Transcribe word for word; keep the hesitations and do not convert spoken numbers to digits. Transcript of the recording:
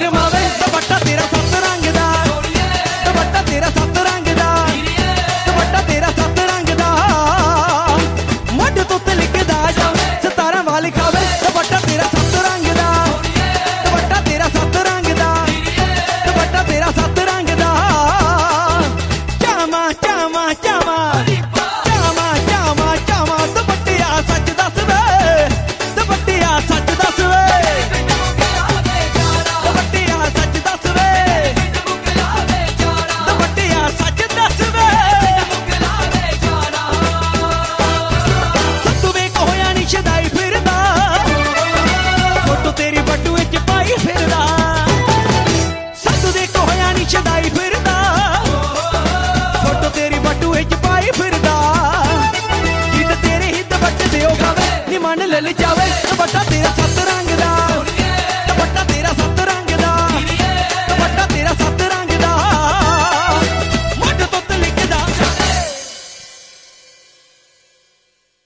जगमावे दुपट्टा तेरा सत रंग दा, दुपट्टा तेरा सत रंग दा, दुपट्टा तेरा सत रंग दा, मुंड तो लिखदा जावे सतारा वाली खावे दुपट्टा तेरा सत रंग दा, दुपट्टा तेरा सत रंग दा, दुपट्टा तेरा सत रंग दा। चामा चामा चामा चामा चामा चामा दुपट्टिया सच दस वे, दुपट्टिया सच दस वे, दुपट्टिया सच दस वे, दुपट्टिया सच दस वे। सत्तू वे होया नी छदाई फिरदा, फोटो तेरी बटूए च पाई फिरदा, सत्तू दे होया नी छदाई फिरदा, फोटो तेरी बटूए च पाई फिरदा, गीत तेरे ही दुपट्टे दे ओ गावे नी मन लल जावे दुपट्टा तेरा सत रंग दा।